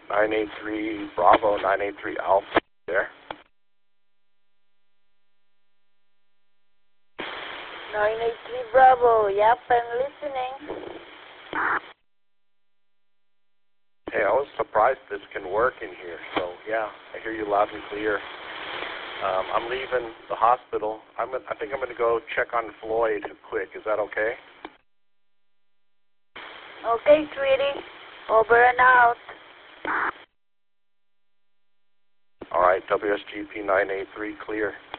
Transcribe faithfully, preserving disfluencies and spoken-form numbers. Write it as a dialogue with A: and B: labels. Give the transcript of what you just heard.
A: nine eight three Bravo, nine eight three Alpha there.
B: nine eight three Bravo, yep, I'm listening.
A: Hey, I was surprised this can work in here, so yeah, I hear you loud and clear. Um, I'm leaving the hospital. I'm, I think I'm going to go check on Floyd quick. Is that okay?
B: Okay, sweetie. Over and out.
A: All right, W S G P nine eight three, clear.